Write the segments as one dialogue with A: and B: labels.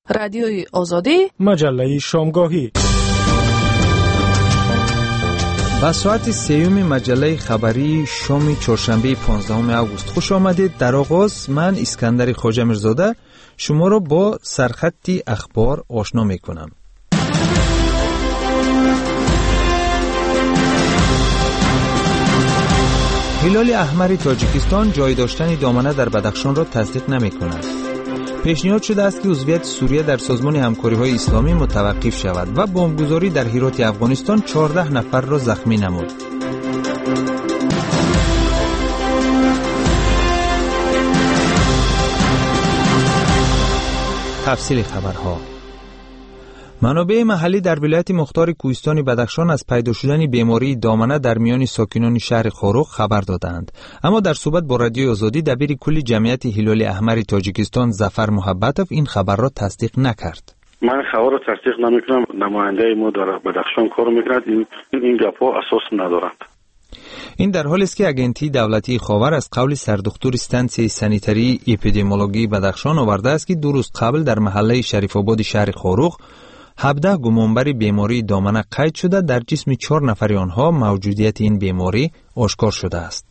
A: رادیوی آزادی،
B: مجله شامگاهی.
C: با ساعت سیوم مجله خبری شام چهارشنبه 15 اوگوست خوش آمدید. در آغاز من اسکندر خواجه میرزاده شما را با سرخط اخبار آشنا میکنم. هلال احمر تاجیکستان جای داشتن دامنه در بدخشان را تصدیق نمی کند. پیشنهاد شده است که عضویت سوریه در سازمان همکاری‌های اسلامی متوقف شود و بمبگذاری در هرات افغانستان 14 نفر را زخمی نمود. تفصیل خبرها. منابع محلی در ولایت مختار کوهستان بدخشان از پیدا شدن بیماری دامنه در میان ساکنان شهر خاروق خبر دادند. اما در صحبت با رادیوی آزادی دبیر کل جمعیت هلال احمر تاجیکستان ظفر محبتوف این خبر را تصدیق نکرد.
D: من خبر را تصدیق نمیکنم. نماینده ما در بدخشان کار میکند. این گپ‌ها اساس ندارند.
C: این در حالی است که اگنتی دولتی خاور از قول سردکتر استانسیه سانیتری اپیدمیولوژی بدخشان آورده است که 2 روز قبل در محله شریف آباد شهر خاروق 17 گمانبر بیماری دامنه قید شده. در جسم 4 نفر آنها موجودیت این بیماری آشکار شده است.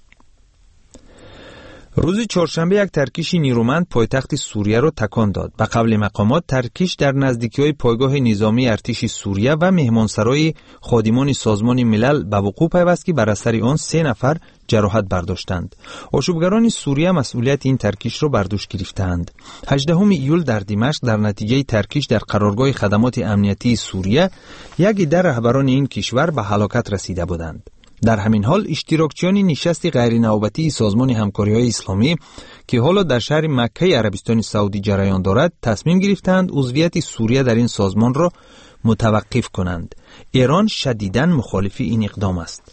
C: روز چهارشنبه یک ترکیش نیرومند پایتخت سوریه را تکان داد. به قول مقامات ترکیش در نزدیکی‌های پایگاه نظامی ارتش سوریه و مهمانسرای خادمان سازمان ملل به وقوع پیوست که بر اثر آن 3 نفر جراحت برداشتند. آشوبگران سوریه مسئولیت این ترکیش را بر دوش گرفتند. 18 ایول در دمشق در نتیجه ترکیش در قرارگاه خدمات امنیتی سوریه یک عده رهبران این کشور به هلاکت رسیده بودند. در همین حال اشتراکچیان نشست غیر نوبتی سازمان همکاری‌های اسلامی که حالا در شهر مکه عربستان سعودی جریان دارد تصمیم گرفتند عضویت سوریه در این سازمان را متوقف کنند. ایران شدیداً مخالف این اقدام است.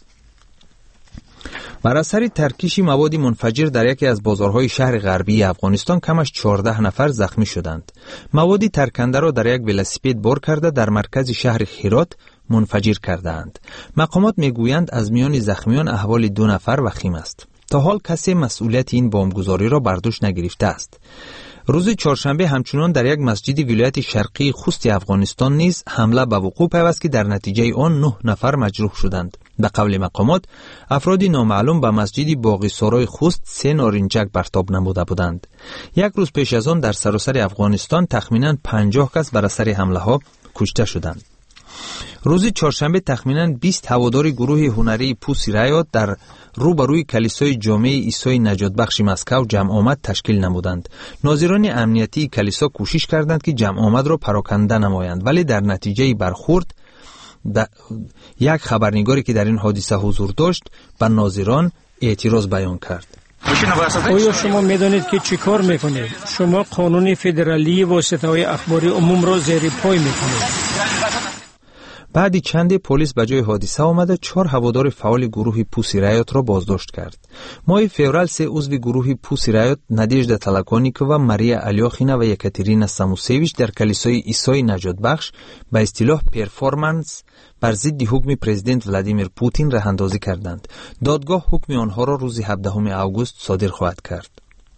C: بر اثر ترکیش مواد منفجر در یکی از بازارهای شهر غربی افغانستان کمش 14 نفر زخمی شدند. مواد ترکنده را در یک ولاسیپد بار کرده در مرکز شهر هرات منفجر کردند. مقامات میگویند از میان زخمیان احوال 2 نفر وخیم است. تا حال کسی مسئولیت این بمبگذاری را بر دوش نگرفته است. روز چهارشنبه همچنان در یک مسجد ولایت شرقی خوست افغانستان نیز حمله به وقوع پیوست که در نتیجه آن 9 نفر مجروح شدند. به قول مقامات افراد نامعلوم به مسجد باقی سرای خوست 3 نارنجک برتاب نموده بودند. یک روز پیش از آن در سراسر افغانستان تخمیناً 50 کس بر اثر حمله ها کشته شدند. روز چهارشنبه تخمیناً 20 هوادار گروه هنری پوسی رایات در روبروی کلیسای جامع عیسی نجات بخش مسکو جمع آمد تشکیل نمودند. ناظران امنیتی کلیسا کوشش کردند که جمع آمد را پراکنده نمایند، ولی در نتیجه برخورد یک خبرنگاری که در این حادثه حضور داشت به ناظران اعتراض بیان کرد.
B: آیا شما میدانید که چی کار میکنید؟ شما قانون فدرالی واسطه‌های اخباری عموم را زیر پای میکنید.
C: بعد چند پلیس به جای حادثه آمده 4 هوادار فعال گروه پوسی رایات را بازداشت کرد. ماه فوریه 3 عضو گروه پوسی رایات نادیژدا تلاکونیکووا، ماریا الیاخینا و یکاترینا ساموسیویچ در کلیسای عیسی نجات بخش به اصطلاح پرفورمنس بر ضد حکم پرزیدنت ولادیمیر پوتین راه اندازی کردند. دادگاه حکم آنها را روز 17 اوگوست صادر خواهد کرد.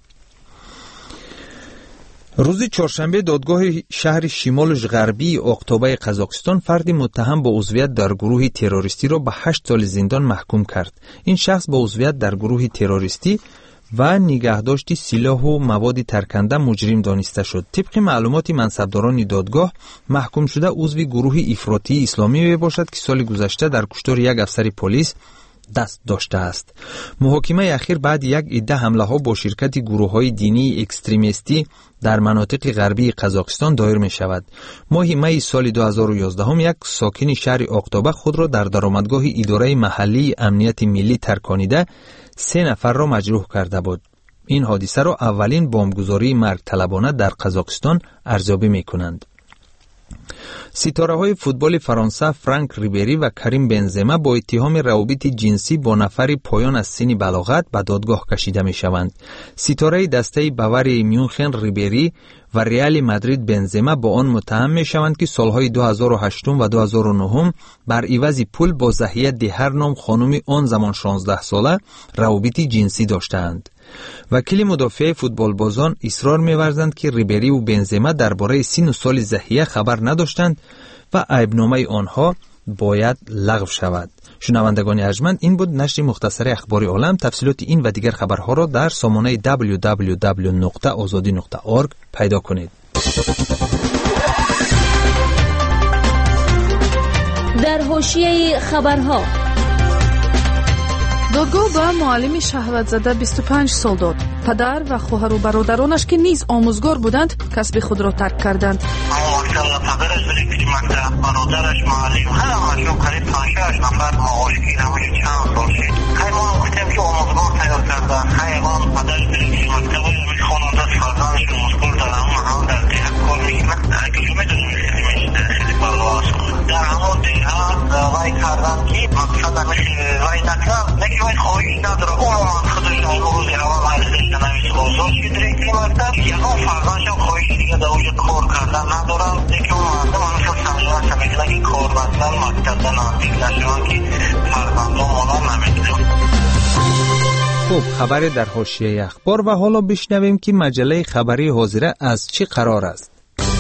C: روز چهارشنبه دادگاه شهر شمال غربی اقتوبه قزاقستان فردی متهم با عضویت در گروه تروریستی را به 8 سال زندان محکوم کرد. این شخص با عضویت در گروه تروریستی و نگهداشت سلاح و مواد ترکنده مجرم دانسته شد. طبق معلومات منصبداران دادگاه محکوم شده عضو گروه افراطی اسلامی می باشد که سال گذشته در کشتار یک افسر پلیس دست داشته است. محاکمه اخیر بعد یک عده حمله ها با شرکت گروه های دینی اکستریمیستی در مناطق غربی قزاقستان دایر می شود. ماه می سال 2011 یک ساکن شهر اقتوبه خود را در درآمدگاه اداره محلی امنیت ملی ترکانیده 3 نفر را مجروح کرده بود. این حادثه را اولین بمبگذاری مرگ طلبانه در قزاقستان ارزیابی می کنند. ستاره‌های فوتبال فرانسه فرانک ریبری و کریم بنزما با اتهام روابط جنسی با نفری پایان از سن بلاغت به دادگاه کشیده می‌شوند. ستاره دسته باوری میونخن ریبری و ریال مادرید بنزما با آن متهم می‌شوند که سالهای 2008 و 2009 بر عوض پول با ضحیه دهر نام خانم آن زمان 16 ساله روابط جنسی داشتند. وکیل مدافع فوتبالبازان اصرار می‌ورزند که ریبری و بنزما درباره سن و سال ضحیه خبر نداشتند و عیبنامه آنها باید لغو شود. شنوندگان ارجمند، این بود نشر مختصر اخبار عالم. تفصیلات این و دیگر خبرها را در سامانه www.azadi.org پیدا کنید.
A: در حاشیه خبرها،
E: دادگاه به معلم شهوت زده 25 سال داد. پدر و خواهر و برادرانش که نیز آموزگار بودند کسب خود را ترک کردند.
F: پدرش برادرش معلم همشون قریب 5-6 نفر معاش گیرمش چند سال شد. ما گفتیم که آموزگار تیار کردن. ما پدرش دلیل مکتب و خانواده فرزندش آموزگار در همون محل در دیه کار میکنند. اگه میدونیم خیلی بالاست. در همون دیه وای کردن که مقصد وای نکرد. نگه وای خواهیش نداره. اون خودش روزی اول عرضش نمیشه بازار شد. ریکلی مکتب یکان فرزندش خواهیش دیگه در اوجه کار کردن ندارم. دیگه اون مردم همیشه سمجران شمیدن که کار بستن مکتب نزدیک نشوان که فرزندان مالا نمیدونم.
C: خب، خبر در حاشیه اخبار و حالا بشنویم که مجله خبری حاضره از چی قرار است.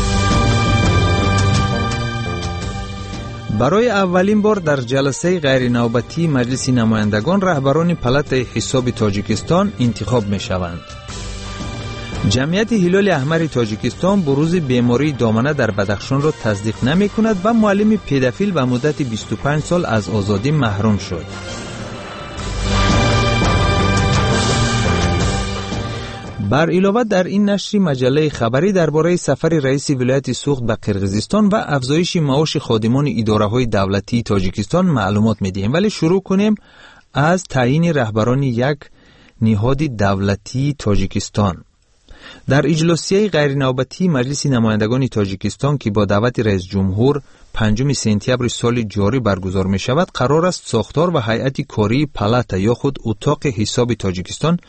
C: برای اولین بار در جلسه غیر نوبتی مجلس نمایندگان رهبران پلات حساب تاجیکستان انتخاب می شوند. جمعیت هلال احمر تاجیکستان بروز بیماری دامنه در بدخشان را تصدیق نمی کند و معلم پدافیل به مدت 25 سال از آزادی محروم شد. بر علاوه در این نشر مجله خبری درباره سفر رئیس ولایت سوخت به قرقیزستان و افزایش معاش خادمان اداره‌های دولتی تاجیکستان معلومات می‌دهیم. ولی شروع کنیم از تعیین رهبران یک نهاد دولتی تاجیکستان. در اجلاسیه غیر نوبتی مجلس نمایندگان تاجیکستان که با دعوت رئیس جمهور 5 سپتامبر سال جاری برگزار می شود، قرار است ساختار و هیئت کاری پلاتا یا خود اتاق حساب تاجیکستان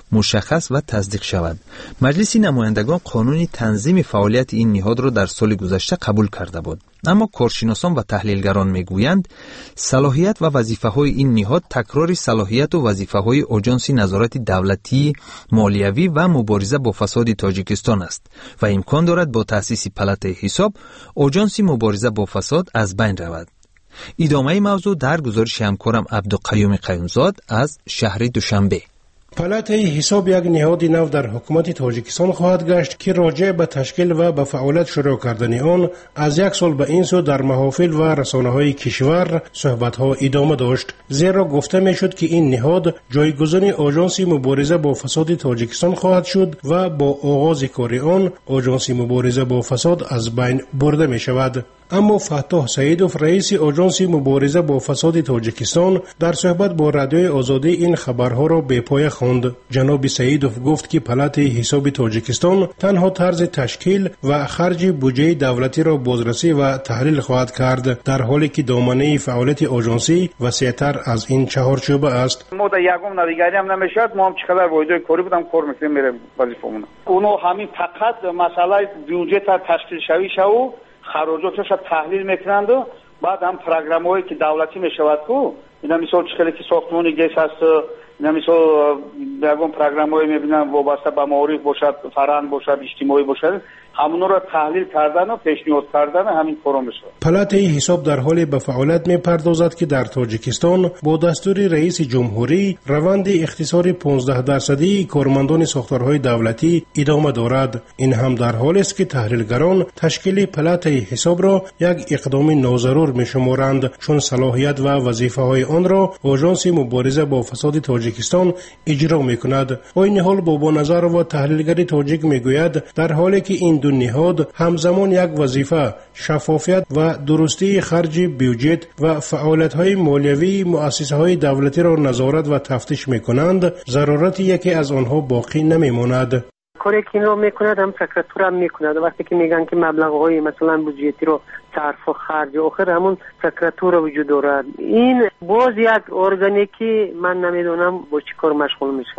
C: مشخص و تصدیق شود. مجلس نمایندگان قانون تنظیم فعالیت این نهاد را در سال گذشته قبول کرده بود، اما کارشناسان و تحلیلگران میگویند صلاحیت و وظیفه‌های این نهاد تکرار صلاحیت و وظیفه‌های آژانس نظارت دولتی مالیوی و مبارزه با فساد تاجیکستان است و امکان دارد با تأسیس پلات حساب آژانس مبارزه با فساد از بین رود. ادامه موضوع در گزارش همکارم عبدالقیوم قیومزاد از شهر دوشنبه.
G: پلات حساب یک نهاد نو در حکومت تاجیکستان خواهد گشت که راجع به تشکیل و به فعالیت شروع کردن آن از یک سال به این سو در محافل و رسانه‌های کشور صحبت‌ها ادامه داشت، زیرا گفته می‌شد که این نهاد جایگزین آژانس مبارزه با فساد تاجیکستان خواهد شد و با آغاز کار آن آژانس مبارزه با فساد از بین برده می‌شود. اما فتاح سعیدوف رئیس آژانس مبارزه با فساد تاجیکستان در صحبت با رادیوی آزادی این خبرها را به پای خواند. جناب سعیدوف گفت که پلات حساب تاجیکستان تنها طرز تشکیل و خرج بودجه دولتی را بازرسی و تحلیل خواهد کرد، در حالی که دامنه فعالیت آژانسی وسیع‌تر از این 4 شعبه است.
H: ما در یکم نویگری هم نمیشد، ما هم چقدر وایدای کاری بودم کار میکنیم میرم وظیفمون. اونو همین فقط مسئله بودجه تا تشکیل شوی شو خراجاتش تحلیل میکنند و بعد هم پروگرامایی که دولتی میشود کو اینا مثلا چخلی که ساختمان گیس هست، اینا مثلا بیگم پروگرامایی میبینن وابسته به معارف باشد، فرهنگ باشد، اجتماعی باشد، همون را تحلیل کردن و پیشنهاد کردن همین کارا میشه.
G: پلات حساب در حال به فعالیت میپردازد که در تاجیکستان با دستور رئیس جمهوری روند اختصار 15% کارمندان ساختارهای دولتی ادامه دارد. این هم در حالی است که تحلیلگران تشکیل پلات حساب را یک اقدام ناضرور میشمارند، چون صلاحیت و وظیفه‌های آن را آژانس مبارزه با فساد تاجیکستان اجرا میکند. با این حال بابا نظر و تحلیلگر تاجیک میگوید در حالی که این دو نهاد همزمان یک وظیفه شفافیت و درستی خرج بودجه و فعالیت‌های مالیوی مؤسسه‌های دولتی را نظارت و تفتیش می‌کنند، ضرورت یکی از آنها باقی نمی‌ماند.
I: کاری که این را می‌کند هم سکرتور هم می‌کند. وقتی که میگن که مبلغ‌های مثلا بودجتی رو صرف و خرج آخر همون سکرتور وجود دارد. این باز یک ارگانی که من نمیدونم با چی کار مشغول می‌شود.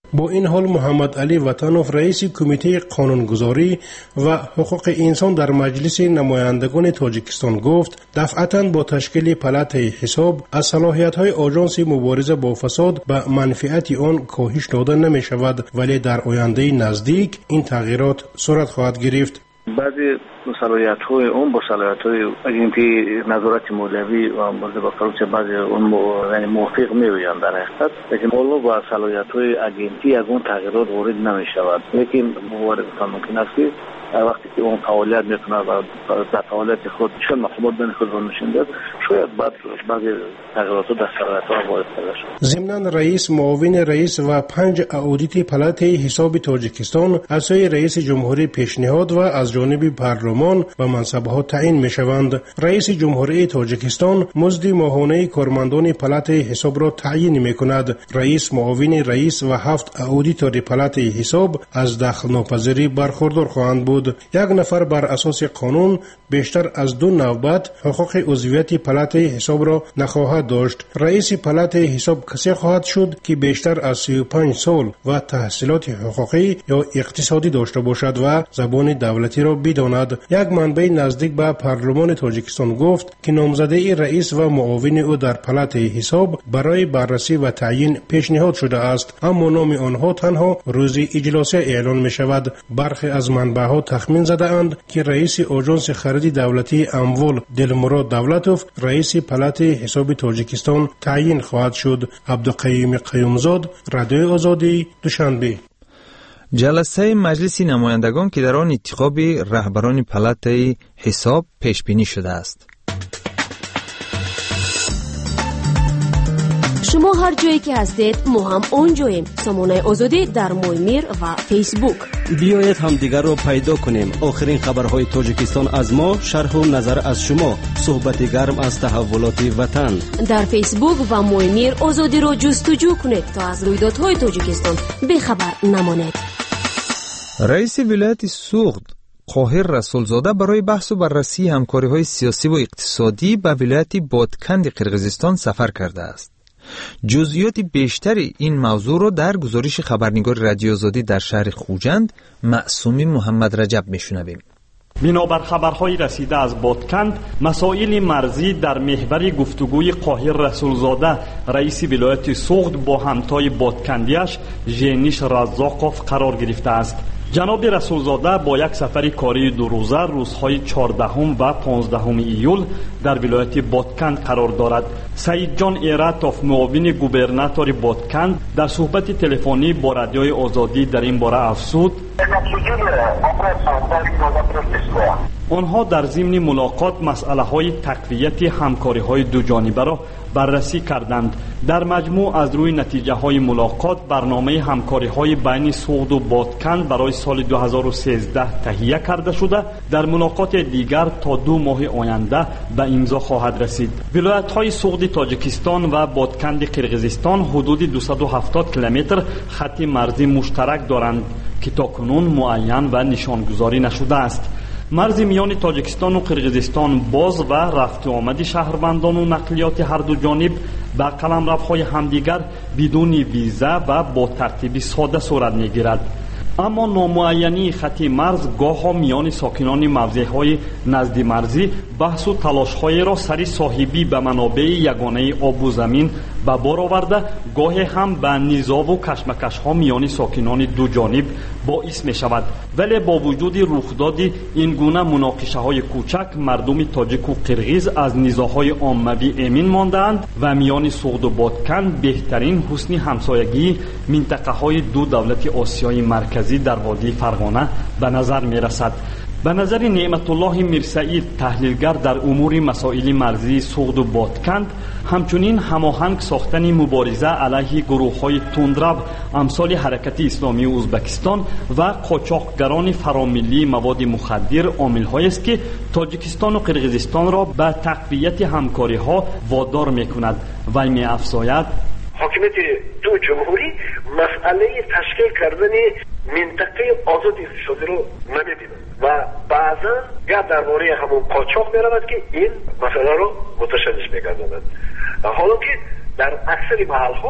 G: با این حال محمد علی وطنوف رئیس کمیته قانونگذاری و حقوق انسان در مجلس نمایندگان تاجیکستان گفت دفعتاً با تشکیل پلات حساب از صلاحیت‌های آژانس مبارزه با فساد به منفعت آن کاهش داده نمی شود، ولی در آینده نزدیک این تغییرات صورت خواهد گرفت.
J: بعضی صلاحیت‌های اون با صلاحیت‌های اگنتی نظارت مولوی و مورد با فروش بعضی اون یعنی موافق می‌آیند در حقیقت، لیکن اون با صلاحیت‌های اگنتی از اون تغییرات وارد نمی‌شود. لیکن وارد ممکن است که وقتی که اون فعالیت می‌کنه و در فعالیت خود چون مخالفت بین خود رو نشون داد، شاید بعضی تغییرات در صلاحیت‌ها وارد شود.
G: ضمناً رئیس، معاون رئیس و 5 اودیت پلات حساب تاجیکستان از سوی رئیس جمهوری پیشنهاد و از جانب پارلمان و منصب‌ها تعیین می‌شوند. رئیس جمهوری تاجیکستان مزد ماهانه کارمندان پلات حساب را تعیین می‌کند. رئیس، معاون رئیس و 7 اودیتور پلات حساب از دخل ناپذیری برخوردار خواهند بود. یک نفر بر اساس قانون بیشتر از 2 نوبت حقوق عضویت پلات حساب را نخواهد داشت. رئیس پلات حساب کسی خواهد شد که بیشتر از 35 سال و تحصیلات حقوقی یا اقتصادی داشته باشد و زبان دولتی را بداند. یک منبع نزدیک به پارلمان تاجیکستان گفت که نامزدی رئیس و معاون او در پلات حساب برای بررسی و تعیین پیشنهاد شده است، اما نام آنها تنها روز اجلاس اعلان می شود. برخی از منبع‌ها تخمین زده اند که رئیس آژانس خرید دولتی اموال دلمراد دولتوف رئیس پلات حساب تاجیکستان تعیین خواهد شد. عبدالقیوم قیومزاد، رادیو آزادی، دوشنبه.
C: جلسه مجلس نمایندگان که در آن انتخاب رهبران پلات حساب پیش بینی شده است.
A: شما هر جایی که هستید ما هم اونجاییم. سامانه آزادی در مویمیر و فیسبوک.
K: بیایید هم دیگر رو پیدا کنیم. آخرین خبرهای تاجیکستان از ما، شرح و نظر از شما، صحبت گرم از تحولات وطن.
A: در فیسبوک و مویمیر آزادی رو جستجو کنید تا از رویدادهای تاجیکستان بخبر نمانید.
C: رئیس ولایت سوغد قاهر رسولزاده برای بحث و بررسی همکاری‌های سیاسی و اقتصادی به ولایت بادکند قرقیزستان سفر کرده است. جزئیات بیشتری این موضوع را در گزارش خبرنگار رادیو آزادی در شهر خوجند معصومی محمد رجب میشنویم.
L: بنابر خبرهای رسیده از بادکند، مسائل مرزی در محور گفتگوی قاهر رسولزاده رئیس ولایت سوغد با همتای بادکندیش ژنیش رزاقوف قرار گرفته است. جناب رسولزاده با یک سفر کاری 2 روزه روزهای 14 و 15 ایول در ولایت بادکند قرار دارد. سعید جان ایراتوف، معاون گوبرناتور بادکند، در صحبت تلفنی با رادیوی آزادی در این باره افزود آنها در ضمن ملاقات مسئله‌های تقویت همکاری‌های دو جانبه را بررسی کردند. در مجموع از روی نتیجه‌های ملاقات برنامه همکاری‌های بین سوغد و بادکند برای سال 2013 تهیه کرده شده. در ملاقات دیگر تا 2 ماه آینده به امضا خواهد رسید. ولایت‌های سوغد تاجیکستان و بادکند قرقیزستان حدود 270 کیلومتر خط مرزی مشترک دارند که تاکنون معین و نشانگذاری نشده است. مرز میان تاجیکستان و قرقیزستان باز و رفت و آمد شهروندان و نقلیات هر دو جانب به قلمروهای همدیگر بدون ویزا و با ترتیب ساده صورت میگیرد. اما نامعینی خط مرز گاه میان ساکنان موضعهای نزد مرزی بحث و تلاش‌های را سری صاحبی به منابع یگانه آب و زمین به بار آورده، گاه هم به نزاع و کشمکش‌ها میان ساکنان دو جانب باعث می شود. ولی با وجود رخداد این گونه مناقشه‌های کوچک، مردم تاجیک و قرغیز از نزاع‌های عاموی امین ماندند و میان سوغد و بادکند بهترین حسن همسایگی منطقه‌های دو دولت آسیای مرکزی در وادی فرغانه به نظر می رسد. به نظر نعمت الله میرسعید، تحلیلگر در امور مسائل مرزی سوغد و بادکند، همچنین هماهنگ ساختن مبارزه علیه گروه‌های تندرو امثال حرکت اسلامی ازبکستان و قاچاقگران فراملی مواد مخدر عامل‌هایی است که تاجیکستان و قرقیزستان را به تقویت همکاری‌ها وادار می‌کند. وی می‌افزاید
M: حاکمیت دو جمهوری مسئله تشکیل کردن منطقه آزاد اقتصادی رو نمی‌بینند و بعضا گپ درباره همون قاچاق می‌رود که این مسئله رو متشدد می‌گرداند. حالا که در اکثر محل‌ها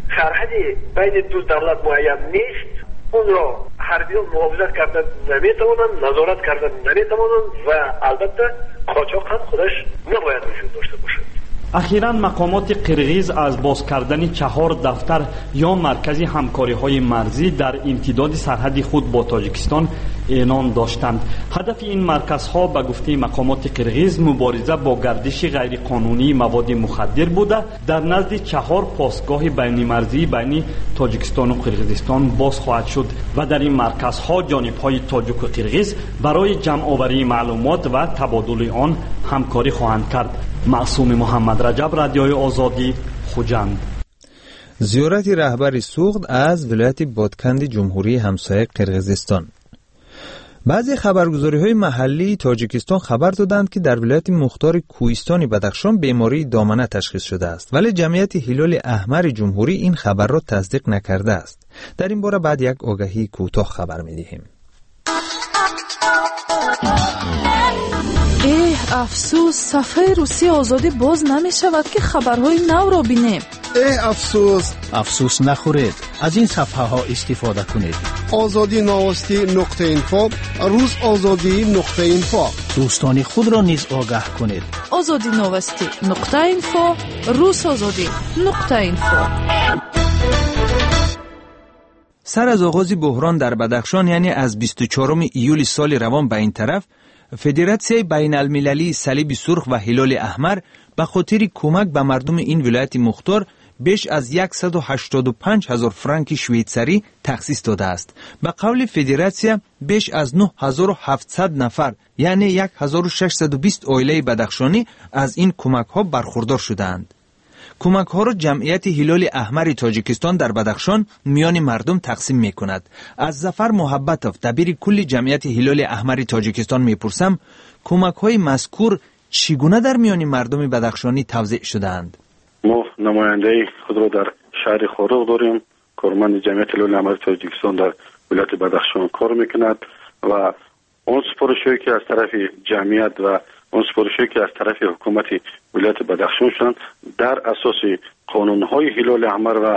M: سرحدی بین دو دولت معین نیست، اون را حربیان محافظت کردن نمیتوانند، نظارت کردن نمیتوانند و البته قاچاق هم خودش نباید وجود داشته باشد.
L: اخیراً مقامات قرغیز از باز کردن 4 دفتر یا مرکزی همکاری‌های مرزی در امتداد سرحد خود با تاجیکستان اعلام داشتند. هدف این مرکزها به گفته مقامات قرغیز مبارزه با گردش غیرقانونی مواد مخدر بوده. در نزد 4 پاسگاه بین مرزی بین تاجیکستان و قرغیزستان باز خواهد شد و در این مرکزها جانب‌های تاجیک و قرغیز برای جمع‌آوری معلومات و تبادل آن همکاری خواهند کرد. معصوم محمد رجب، رادیوی آزادی، خوجند.
C: زیارت رهبر سوغد از ولایت بادکند جمهوری همسایه قرغیزستان. بعضی خبرگزاری‌های محلی تاجیکستان خبر دادند که در ولایت مختار کوهستان بدخشان بیماری دامنه تشخیص شده است، ولی جمعیت هلال احمر جمهوری این خبر را تصدیق نکرده است. در این باره بعد یک آگهی کوتاه خبر می‌دهیم.
E: افسوس صفحه روسی آزادی باز نمی شود که خبرهای نو را بینیم.
N: افسوس نخورید، از این صفحه ها استفاده کنید.
O: آزادی نواستی نقطه اینفو، روز آزادی نقطه اینفو.
N: دوستان خود را نیز آگاه کنید.
E: آزادی نواستی نقطه اینفو، روز آزادی نقطه اینفو.
C: سر از آغاز بحران در بدخشان، یعنی از 24 ایول سال روان به این طرف، فدراسیون بین المللی صلیب سرخ و هلال احمر به خاطر کمک به مردم این ولایت مختار بیش از 185,000 فرانک شویتزری تخصیص داده است. به قول فدراسیون بیش از 9700 نفر یعنی 1620 عائله بدخشانی از این کمک ها برخوردار شدند. کمک ها را جمعیت هلال احمر تاجیکستان در بدخشان میان مردم تقسیم می کند. از ظفر محبتوف، دبیر کل جمعیت هلال احمر تاجیکستان میپرسم کمک های مذکور چگونه در میان مردم بدخشانی توزیع شدند؟
D: ما نماینده خود را در شهر خاروق داریم. کارمند جمعیت هلال احمر تاجیکستان در ولایت بدخشان کار میکند و اون سپارشی که از طرف جمعیت و اون سپارشی که از طرف حکومت ولایت بدخشان شدند در اساس قانون‌های هلال احمر و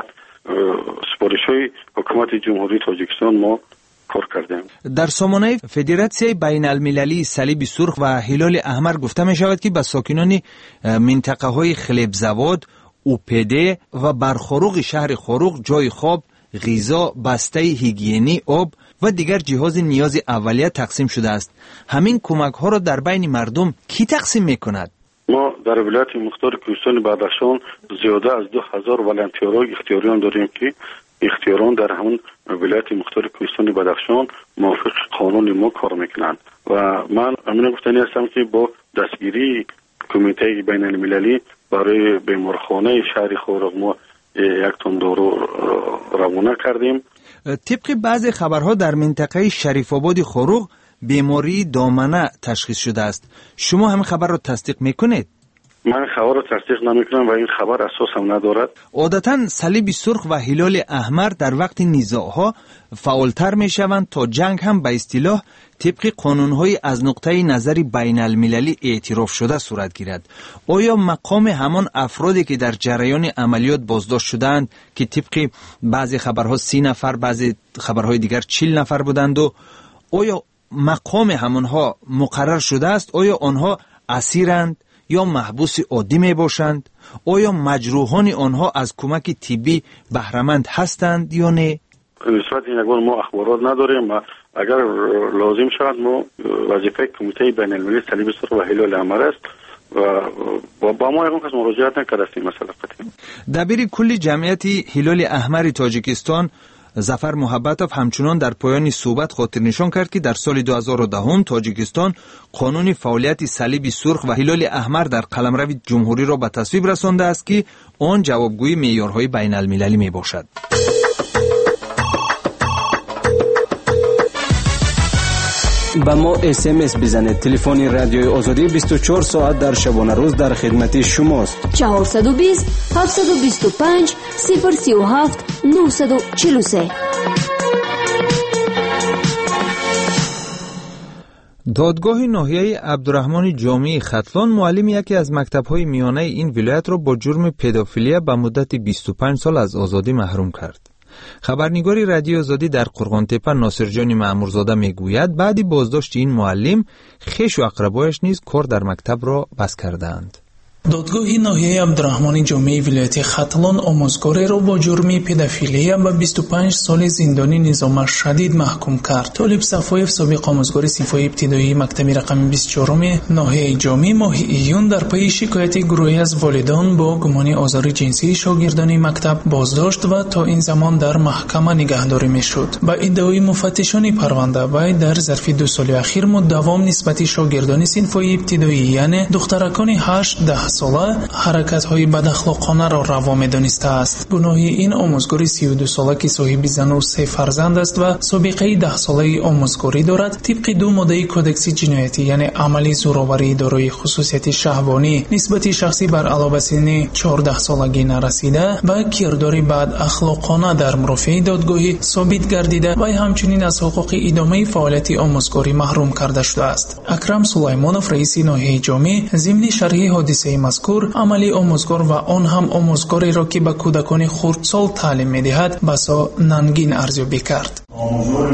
D: سپارش‌های حکومت جمهوری تاجیکستان ما کار کردیم.
C: در سامانه فدراسیون بین المللی صلیب سرخ و هلال احمر گفته می شود که به ساکنان منطقه های خلیب زواد، اوپده و برخاروق شهر خاروق جای خواب، غذا، بسته هیگیینی، آب و دیگر جهاز نیاز اولیه تقسیم شده است. همین کمک ها را در بین مردم کی تقسیم می کند؟
D: ما در ولایت مختار کوهستان بدخشان زیاده از 2000 ولنتیرای اختیاریان داریم که اختیاران در همون ولایت مختار کوهستان بدخشان موافق قانون ما کار میکنند و من امین گفتنی هستم که با دستگیری کمیته بین المللی برای بیمارخانه شهر خاروق ما یک تن دارو روانه کردیم.
C: طبق بعضی خبرها در منطقه شریف آباد خاروق بیماری دامنه تشخیص شده است. شما همین خبر را تصدیق میکنید؟
D: من خبر را تصدیق نمیکنم و این خبر اساس هم ندارد.
C: عادتاً صلیب سرخ و هلال احمر در وقت نزاعها فعالتر میشوند تا جنگ هم به اصطلاح طبق قانونهای از نقطه نظر بین المللی اعتراف شده صورت گیرد. آیا مقام همان افرادی که در جریان عملیات بازداشت شدند که طبق بعضی خبرها 30 نفر، بعضی خبرهای دیگر 40 نفر بودند و آیا مقام همانها مقرر شده است؟ آیا آنها اسیرند یا محبوس عادی می باشند؟ آیا مجروحان آنها از کمک طبی بهره‌مند هستند یا نه؟
D: نسبت این ما اخبارات نداریم و اگر لازم شود ما وظیفه کمیته بین المللی صلیب سرخ و هلال احمر است و با ما یکم کس مراجعت نکرده است این مسئله قطعی.
C: دبیر کل جمعیت هلال احمر تاجیکستان ظفر محبتوف همچنان در پایان صحبت خاطر نشان کرد که در سال 2010 تاجیکستان قانون فعالیت صلیب سرخ و هلال احمر در قلمرو جمهوری را به تصویب رسانده است که آن جوابگوی معیارهای بین المللی می باشد.
K: با ما SMS بزنید. تلفن رادیوی آزادی 24 ساعت در شبانه روز در خدمت شماست.
A: 420 725 037 943.
C: دادگاه ناحیه عبدالرحمن جامعی ختلان معلم یکی از مکتب‌های میانه این ولایت را با جرم پدافیلی به مدت 25 سال از آزادی محروم کرد. خبرنگاری رادیو آزادی در قرغان‌تپه ناصرجان مأمورزاده میگوید بعد بازداشت این معلم خویش و اقربایش نیز کار در مکتب را بس کردند.
P: دادگاه ناحیه عبدالرحمن جامعی ولایت ختلان آموزگاری را با جرم پدافیلی به 25 سال زندانی نظام شدید محکوم کرد. طالب صفایف سابق آموزگار صفای ابتدایی مکتب رقم 24 ناحیه جامعی ماه ایون در پی شکایت گروهی از والدان با گمان آزار جنسی شاگردان مکتب بازداشت و تا این زمان در محکمه نگهداری میشد. با ادعای مفتشان پرونده وی در ظرف 2 سال اخیر مداوم نسبت شاگردان صفای ابتدایی یعنی دخترکان 8-10 ساله حرکت‌های بداخلاقانه را روا می‌دانسته است. گناه این آموزگار 32 ساله که صاحب زن و 3 فرزند است و سابقه 10 ساله آموزگاری دارد طبق 2 ماده کودکس جنایتی یعنی عملی زورآوری دارای خصوصیت شهوانی نسبت شخصی بر علاوه سن 14 سالگی نرسیده و کردار بد اخلاقانه در مرافع دادگاهی ثابت گردیده و همچنین از حقوق ادامه فعالیت آموزگاری محروم کرده شده است. اکرم سلیمانوف رئیس ناحیه جامع ضمن شرح حادثه مذکور عملی آموزگار و آن هم آموزگاری را که به کودکان خردسال تعلیم می‌دهد بسا ننگین ارزیابی کرد.
Q: آموزگار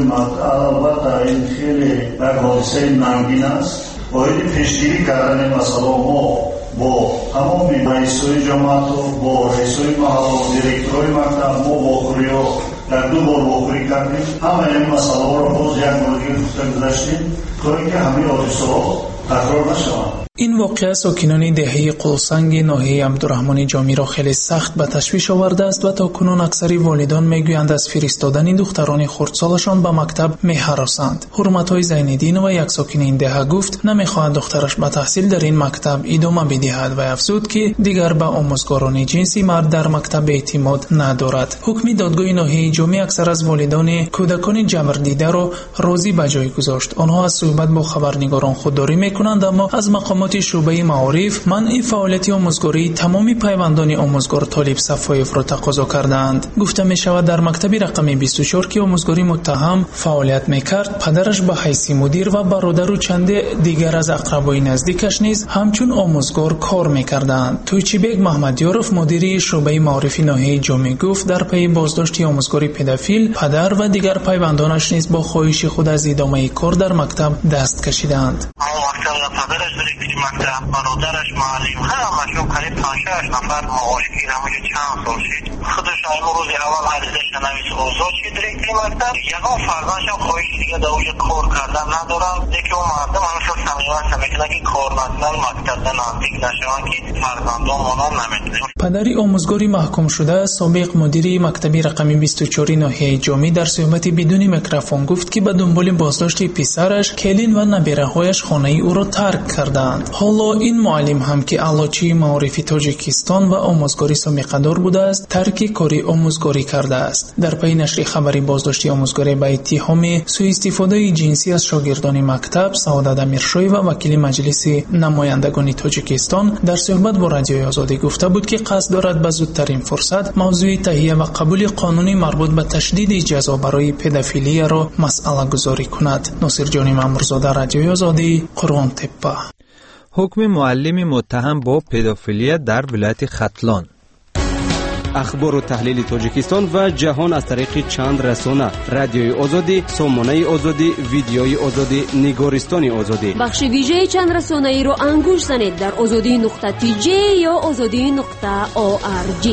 Q: البته این خیلی یک حادثه ننگین است. باید پیشگیری کردن مسئله ما با تمام رئیسای جماعت و با رئیسای محل و دیرکتورای مکتب ما واخوری ها در 2 بار واخوری کردیم. همه این مسئله ها را باز یک بار دیگه گذاشتیم تا اینکه همه حادثه ها تکرار نشوند.
P: این واقعه ساکنان دهه قلسنگ ناحیه عبدالرحمن جامعی را خیلی سخت به تشویش آورده است و تا کنون اکثر والدان میگویند از فرستادن دختران خردسالشان به مکتب می‌هراسند. حرمت‌های زین‌الدین و یک ساکن این دهه گفت نمی‌خواهد دخترش به تحصیل در این مکتب ادامه بدهد و افزود که دیگر به آموزگاران جنسی مرد در مکتب اعتماد ندارد. حکم دادگاه ناحیه جامعی اکثر از والدان کودکان جبر دیده را راضی به جای گذاشت. آنها از صحبت با خبرنگاران خودداری می‌کنند اما از مقامات شعبه معارف منع فعالیت آموزگاری تمامی پیوندان آموزگار طالب صفایف را تقاضا کردند. گفته می شود در مکتب رقم 24 که آموزگاری متهم فعالیت میکرد پدرش به حیث مدیر و برادر و چند دیگر از اقربای نزدیکش نیز همچون آموزگار کار میکردند. تویچیبک محمدیارف مدیر شعبه معارف ناحیه جامع گفت در پی بازداشت آموزگاری پدافیل پدر و دیگر پیوندانش نیز با خواهش خود از ادامه کار در مکتب دست کشیدند.
F: مکتب برادرش معلم همشون قریب 5-6 نفر معاشگیر همونجا چند سال شد. خودش روز اول عریضش نویس آزاد شد دیرکتر مکتب یکم فرزندش هم خواهش دیگه در اونجا کار کردن ندارم دیگه اون مردم همیشه سمیوان سمیکنه که کار ندارن مکتب نزدیک نشون که فرزندان مانان نمیتونه.
P: پدری آموزگاری محکوم شده سابق مدیر مکتب رقم 24 ناحیه جامع در صحبت بدون میکروفون گفت که به دنبال بازداشت پسرش کلین و نبیره‌هایش خانه او را ترک کردند. حالا این معلم هم که علاچی معارفی تاجیکستان و آموزگاری سابقه‌دار بوده است ترک کاری آموزگاری کرده است. در پی نشر خبری بازداشت آموزگاری به اتهام سوء استفاده جنسی از شاگردان مکتب سعادت امیرشوی و وکیل مجلس نمایندگان تاجیکستان در صحبت با رادیوی آزادی گفته بود که قصد دارد به زودترین فرصت موضوع تهیه و قبول قانونی مربوط به تشدید جزا برای پدافیلی را مسئله گذاری کند. ناصرجان مأمورزاده رادیوی آزادی قرغان‌تپه.
C: حکم معلم متهم با پدافیلی در ولایت ختلان.
K: اخبار و تحلیل تاجیکستان و جهان از طریق چند رسانه: رادیوی آزادی، سامانه آزادی، ویدیوی آزادی، نگارستان آزادی.
A: بخش ویژه چند رسانه ای رو انگوش زنید در azadi.tj یا azadi.org.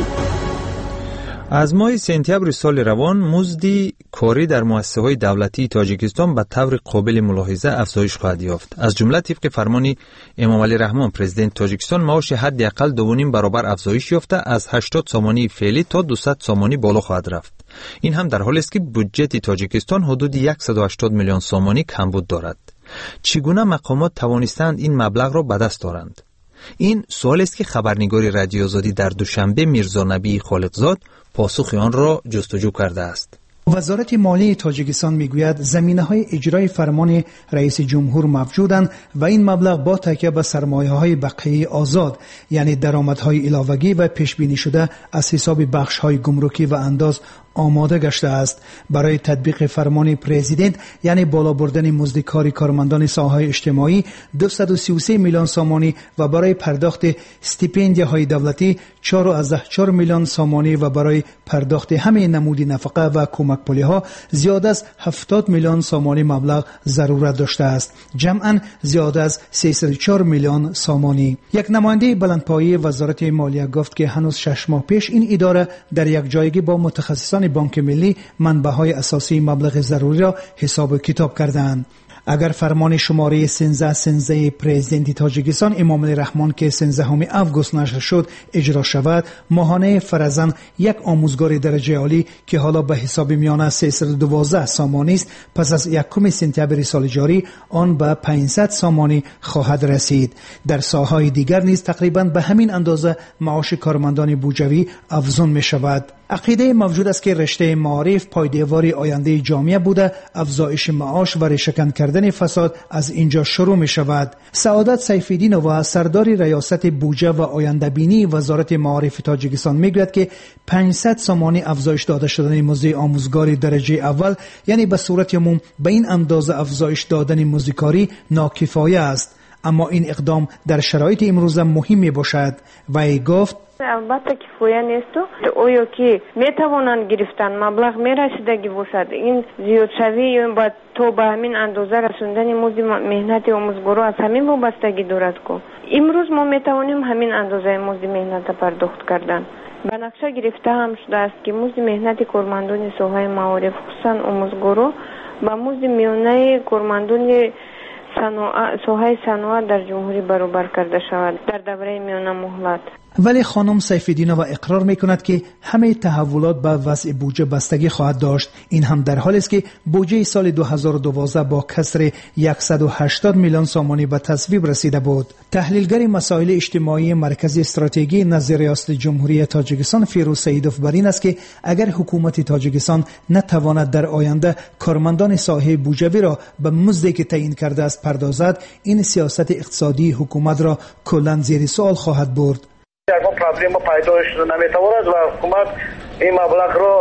C: از ماه سپتامبر سال روان مزد کاری در مؤسسه‌های دولتی تاجیکستان به طور قابل ملاحظه افزایش خواهد یافت. از جمله طبق فرمان امام علی رحمان پرزیدنت تاجیکستان معاش حداقل 2.5 برابر افزایش یافته از 80 سامانی فعلی تا 200 سامانی بالا خواهد رفت. این هم در حالی است که بودجه تاجیکستان حدود 180 میلیون سامانی کمبود دارد. چگونه مقامات توانستند این مبلغ را به دست آورند؟ این سوال است که خبرنگار رادیو آزادی در دوشنبه میرزا نبی خالقزاد پاسخ آن را جستجو کرده است.
R: وزارت مالی تاجیکستان میگوید زمینه‌های اجرای فرمان رئیس جمهور موجودند و این مبلغ با تکیه به سرمایه‌های بقیه آزاد یعنی درآمدهای علاوه‌ای و پیش بینی شده از حساب بخش‌های گمرکی و انداز آماده گشته است. برای تطبیق فرمان پرزیدنت یعنی بالا بردن مزد کاری کارمندان ساحه‌های اجتماعی 233 میلیون سامانی و برای پرداخت استیپندیاهای دولتی 4.4 میلیون سامانی و برای پرداخت همه نمودی نفقه و کمک پولی‌ها زیاده از 70 میلیون سامانی مبلغ ضرورت داشته است. جمعاً زیاده از 304 میلیون سامانی. یک نماینده بلندپایه وزارت مالیه گفت که هنوز 6 ماه پیش این اداره در یک جایگی با متخصصان بانک ملی منبع‌های اساسی مبلغ ضروری را حساب و کتاب کردند. اگر فرمان شماره 13 پرزیدنت تاجیکستان امامعلی رحمان که 13 آگوست نشر شد اجرا شود، ماهانه فرضاً یک آموزگار درجه عالی که حالا به حساب میانه 312 سامانی است پس از 1 سپتامبر سال جاری آن به 500 سامانی خواهد رسید. در ساحه‌های دیگر نیز تقریباً به همین اندازه معاش کارمندان بودجوی افزون می شود. عقیده موجود است که رشته معارف پایدیواری آینده جامعه بوده، افزایش معاش و ریشه‌کن کردن فساد از اینجا شروع می شود. سعادت سیف‌الدین و سردار ریاست بودجه و آینده بینی وزارت معارف تاجیکستان میگوید که 500 سامانی افزایش داده شدن مزد آموزگار درجه اول یعنی به صورت عموم به این اندازه افزایش دادن مزد کاری ناکفایه است، اما این اقدام در شرایط امروزه مهم می باشد. وی گفت
S: البته کفایه نیست و آیا که میتوانند گرفتن مبلغ میرسیدگی باشد این زیادشوی یا با تو به همین اندازه رسوندن مزد مهنت آموزگارا از همین وابستگی دارد که امروز ما میتوانیم همین اندازه مزد مهنت پرداخت کردن. به نقشه گرفته هم شده است که مزد مهنت کارمندان ساحه معارف خصوصا آموزگارا با مزد میانه کارمندان ساحه صنعت در جمهوری برابر کرده شود در دوره میانه مهلت.
R: ولی خانم سیف‌الدینова اقرار میکند که همه تحولات به وضع بودجه بستگی خواهد داشت. این هم در حالی است که بودجه سال 2012 با کسر 180 میلیون سامانی به تصویب رسیده بود. تحلیلگر مسائل اجتماعی مرکز استراتژی نزد ریاست جمهوری تاجیکستان فیروز سیدوف بر این است که اگر حکومت تاجیکستان نتواند در آینده کارمندان ساحه بودجوی را به مزدی که تعیین کرده است پردازد، این سیاست اقتصادی حکومت را کلاً زیر سوال خواهد برد.
M: یکم پرابلم پیدا شده نمیتواند و حکومت این مبلغ را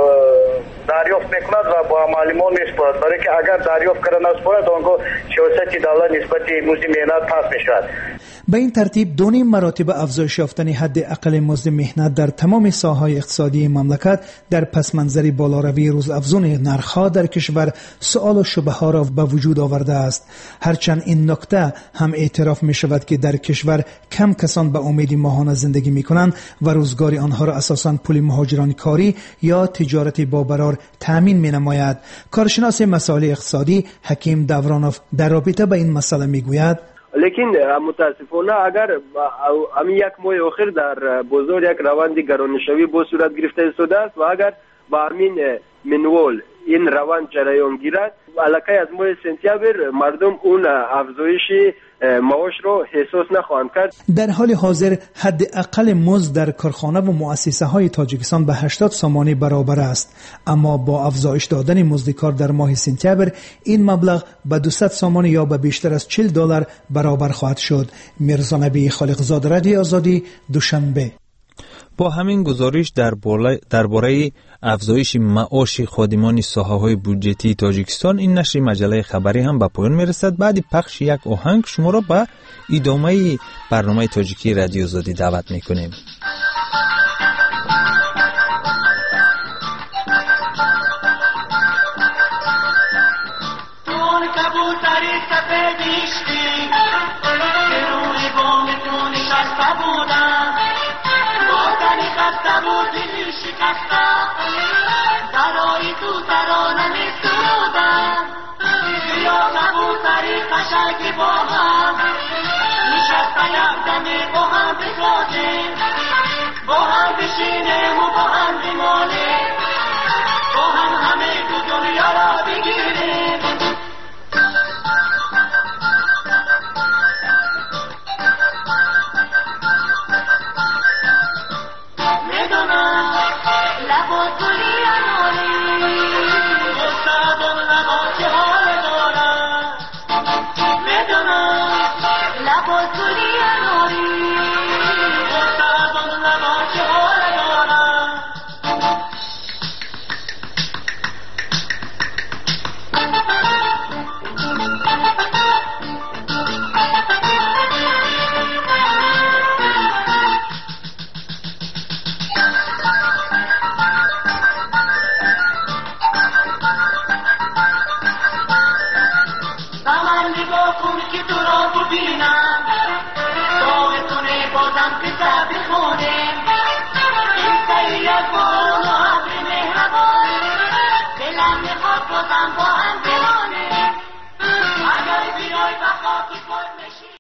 M: دریافت میکند و با معلمان میسپارد، برای که اگر دریافت کرده نسپارد آنگاه سیاست دولت نسبت مزد مهنت پس میشود.
R: به این ترتیب 2.5 مراتب افزایش یافتن حد اقل مزد مهنت در تمام ساحه‌های اقتصادی مملکت در پس منظر بالاروی روزافزون نرخ‌ها در کشور سؤال و شبهه‌ها را به وجود آورده است. هرچند این نکته هم اعتراف می شود که در کشور کم کسان به امید ماهانه زندگی می کنند و روزگار آنها را اساساً پول مهاجران کاری یا تجارت با برار تامین می نماید. کارشناس مسائل اقتصادی حکیم دورانوف در رابطه با این مسئله می گوید
T: لیکن متاسفانه اگر همین 1 ماه اخیر در بازار یک روند گرانشوی با صورت گرفته شده است و اگر با همین منوال این روند جریان گیرد علاقه از ماه سپتامبر مردم اون افزایش معاش رو احساس نخواهند کرد.
R: در حال حاضر حد اقل مزد در کارخانه و مؤسسه های تاجیکستان به 80 سامانی برابر است، اما با افزایش دادن مزد کار در ماه سپتامبر این مبلغ به 200 سامانی یا به بیشتر از $40 برابر خواهد شد. میرزا نبی خالقزاد، رادیو آزادی، دوشنبه.
C: با همین گزارش درباره افزایش معاش خادمان ساحه‌های بودجتی تاجیکستان این نشر مجله خبری هم به پایان میرسد. بعد پخش یک آهنگ شما را به ادامه برنامه تاجیکی رادیو آزادی دعوت میکنیم.